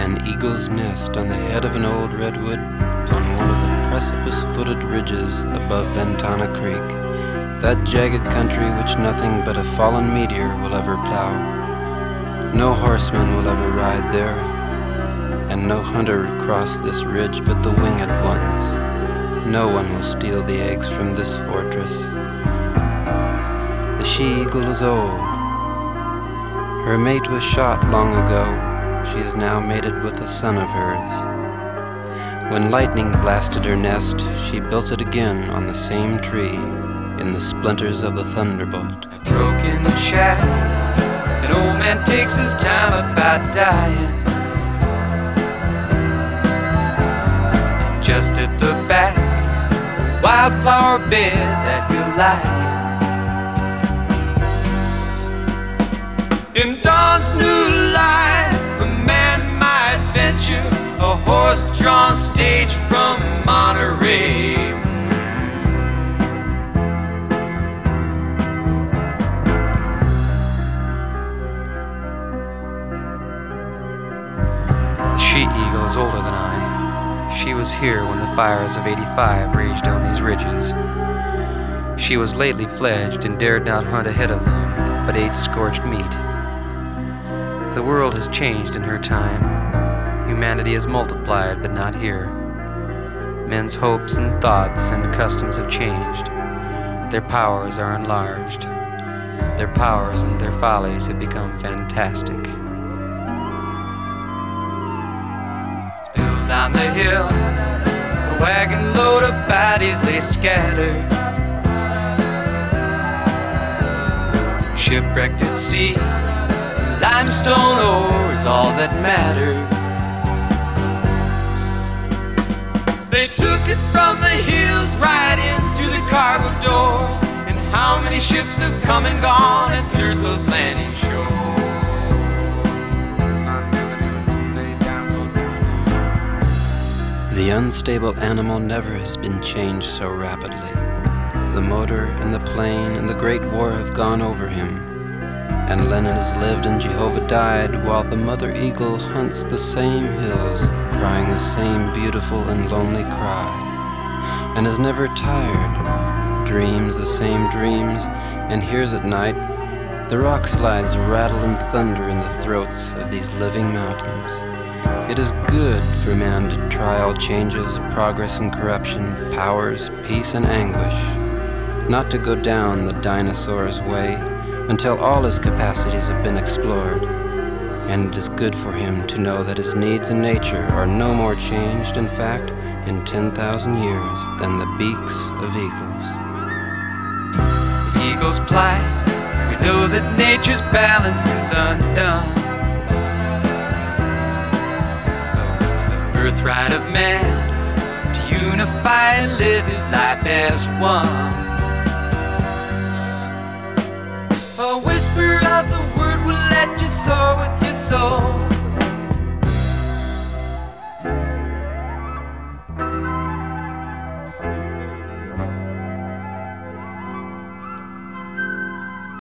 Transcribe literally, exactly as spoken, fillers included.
An eagle's nest on the head of an old redwood on one of the precipice-footed ridges above Ventana Creek, that jagged country which nothing but a fallen meteor will ever plow. No horseman will ever ride there, and no hunter cross this ridge but the winged ones. No one will steal the eggs from this fortress. The she-eagle is old. Her mate was shot long ago. She is now mated with a son of hers. When lightning blasted her nest, she built it again on the same tree, in the splinters of the thunderbolt. A broken shack, an old man takes his time about dying. And just at the back, a wildflower bed that he'll lie in. In dawn's new light, a man might venture a horse-drawn stage from Monterey. The she-eagle is older than I. She was here when the fires of eighty-five raged on these ridges. She was lately fledged and dared not hunt ahead of them, but ate scorched meat. The world has changed in her time. Humanity has multiplied, but not here. Men's hopes and thoughts and customs have changed. Their powers are enlarged. Their powers and their follies have become fantastic. Spilled down the hill, a wagon load of bodies lay scattered. Shipwrecked at sea, limestone ore is all that mattered. They took it from the hills right in through the cargo doors. And how many ships have come and gone at Thurso's landing shore? The unstable animal never has been changed so rapidly. The motor and the plane and the Great War have gone over him. And Lenin has lived and Jehovah died, while the mother eagle hunts the same hills, crying the same beautiful and lonely cry, and is never tired, dreams the same dreams, and hears at night the rock slides rattle and thunder in the throats of these living mountains. It is good for man to try all changes, progress and corruption, powers, peace and anguish, not to go down the dinosaur's way until all his capacities have been explored. And it is good for him to know that his needs in nature are no more changed, in fact, in ten thousand years than the beaks of eagles. The eagle's plight, we know that nature's balance is undone. Though it's the birthright of man to unify and live his life as one. A whisper of the word will let you soar with your soul.